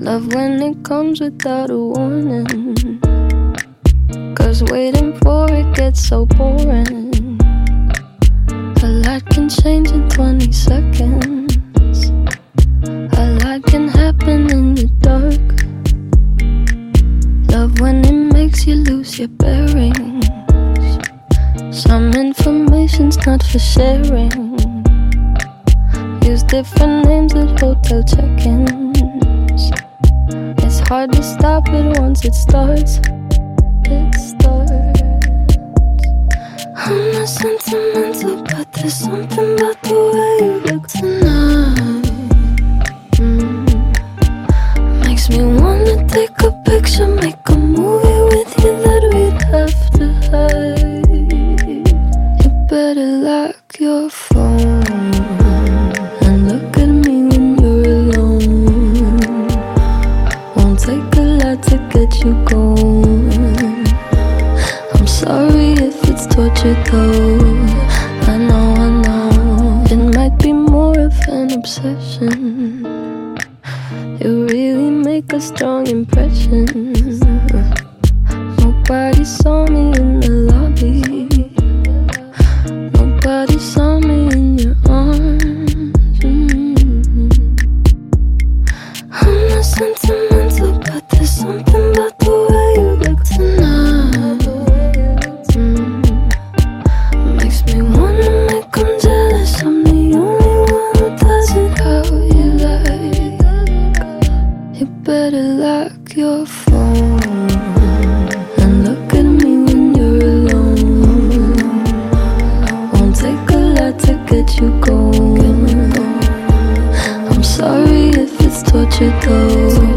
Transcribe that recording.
Love when it comes without a warning, 'cause waiting for it gets so boring. A lot can change in 20 seconds. A lot can happen in the dark. Love when it makes you lose your bearings. Some information's not for sharing. Use different names at hotel check-ins. It's hard to stop it once it starts. It starts. I'm not sentimental, but there's something about the way you look tonight. Makes me wanna take a picture, make a movie with you that we'd have to hide. You better lock your phone and look at me when you're alone. Won't take a lot to get you going. I'm sorry if it's torture though. I know it might be more of an obsession. You really make a strong impression. Nobody saw me in the lobby. Nobody saw me in your arms. I'm not sentimental, but there's something about the way you look tonight. Makes me wanna make them jealous. I'm the only one who does it how you like. You better lock your phone and look at me when you're alone. Won't take a lot to get you going. I'm sorry if it's torture though.